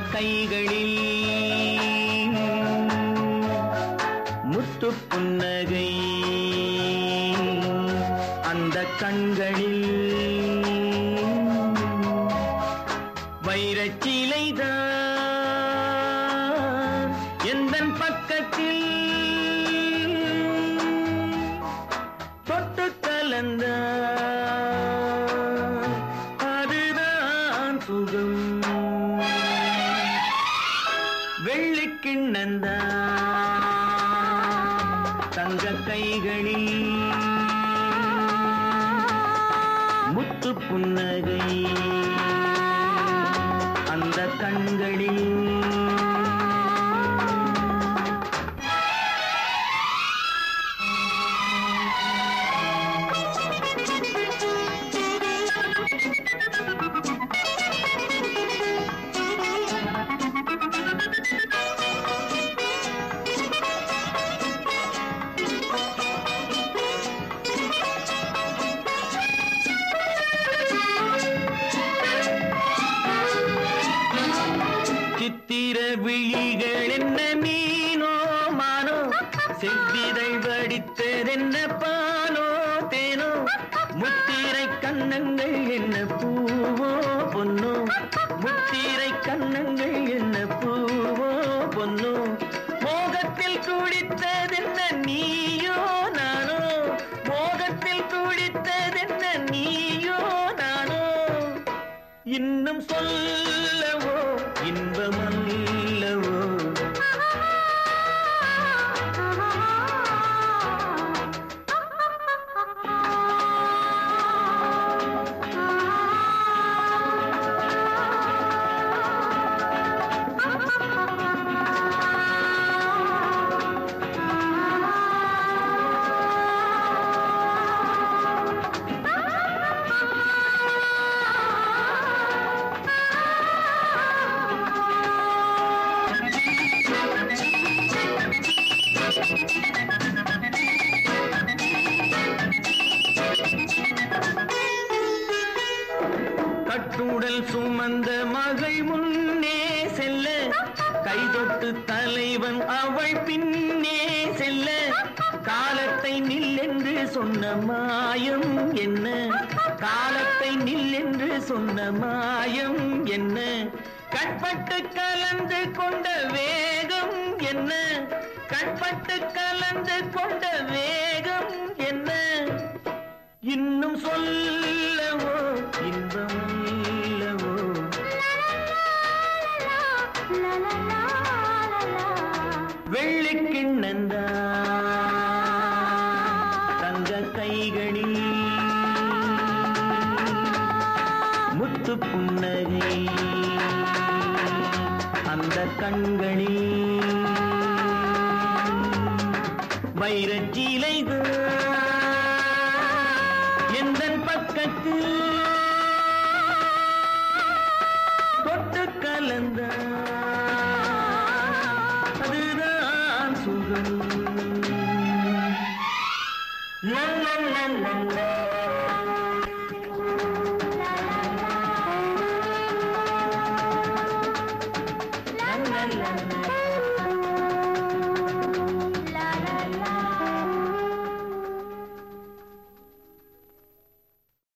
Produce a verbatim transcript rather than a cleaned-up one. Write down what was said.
கைகளில் முத்து புன்னகை, அந்த கண்களில் வைரச்சிலைதான் எந்தன் பக்கத்தில் தொட்டு கலந்த அதுதான் சுகம். வெள்ளிக்கிண்ணந்தா தங்க கைகளில் முத்து புன்னகை, அந்த கண்களில் சித்திர விழிகள் என்ன மீனோ மானோ, செவ்விதழ் வடித்ததென்ன பாலோ தேனோ, முத்திரை கண்ணங்கள் என்ன பூவோ பொன்னோ, முத்திரை கண்ணங்கள் என்ன பூவோ பொன்னோ, மோகத்தில் குளித்ததென்ன நீயோ நானோ, மோகத்தில் குளித்ததென்ன நீயோ நானோ, இன்னும் சொல்லவோ இன்பமல்லவோ, கட்டுடல் சுமந்த மகள் முன்னே செல்ல, கைதொட்டு தலைவன் அவள் பின்னே செல்ல, காலத்தை நில்லென்று சொன்ன மாயம் என்ன, காலத்தை நில்லென்று சொன்ன மாயம் என்ன, கட்பட்டு கலந்து கொண்ட வேகம் என்ன, கட்பட்டு கலந்து கொண்ட வேகம் என்ன, இன்னும் சொல்லவோ இன்பமல்லவோ, வெள்ளிக்கிண்ணந்தா தங்க கைகளில் முத்து புன்னகை, அந்த கண்களில் வைரச்சிலைதான் எந்தன் பக்கத்தில் தொட்டு கலந்த அதுதான் சுகம். லல்லல்லல்லல்லா. La la la la.